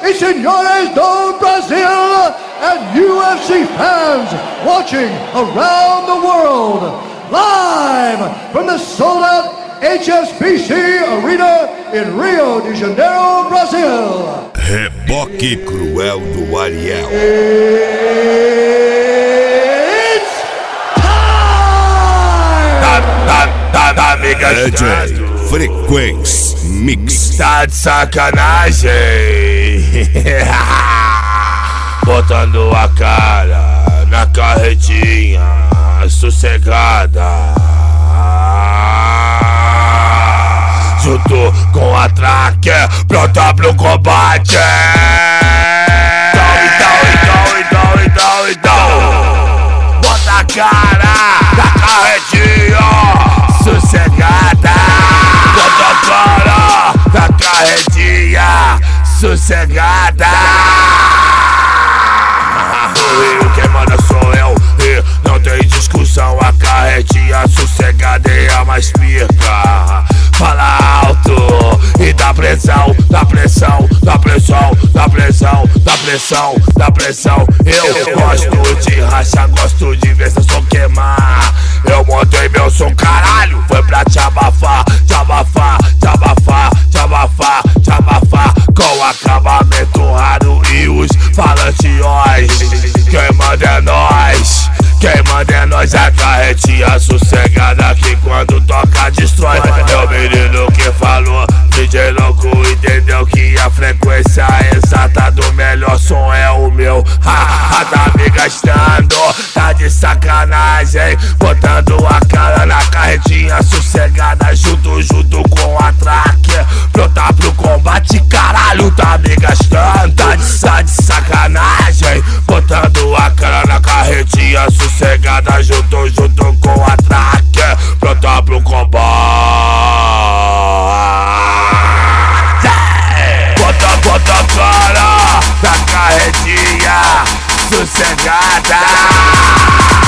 e senhores do Brasil, and UFC fans watching around the world, live from the sold-out HSBC Arena in Rio de Janeiro, Brasil. Reboque cruel do Ariel. It's time! Tá me gastando. Frequência Mix. Tá de sacanagem. Botando a cara na carretinha sossegada, junto com a tracker pronta pro combate. Então, bota a cara na carretinha sossegada, bota a cara na carretinha sossegada. No Rio quem manda sou eu e não tem discussão, a carretinha sossegada é a mais pica. Fala alto e dá pressão, dá pressão, dá pressão, dá pressão, dá pressão, dá pressão. Eu gosto de rachar, gosto de ver essa som queimar. Eu montei meu som, caralho, foi pra te abafar, te abafar, te abafar, te abafar, te abafar. Com acabamento raro e os falantes. Quem manda é nós, quem manda é nós. A carretinha sossegada que quando toca destrói. Meu menino que falou, DJ louco entendeu que a frequência exata do melhor som é o meu. Tá me gastando, tá de sacanagem. Botando a cara na carretinha sossegada, junto com a tracker pronta pro combate, caralho. Tá me gastando, tá de sacanagem. Botando a cara na carretinha sossegada, junto com a tracker pronta pro combate. Bota a cara na carretinha sossegada.